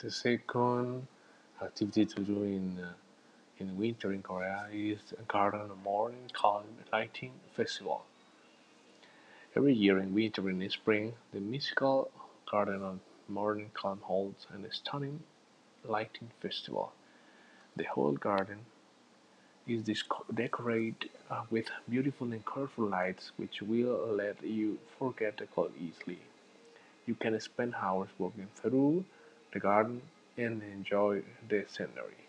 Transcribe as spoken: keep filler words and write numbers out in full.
The second activity to do in uh, in winter in Korea is Garden Morning Calm Lighting Festival. Every year in winter and in spring, the mystical Garden of Morning Calm holds a stunning lighting festival. The whole garden is decorated uh, with beautiful and colorful lights which will let you forget the cold easily. You can spend hours walking through the garden and enjoy the scenery.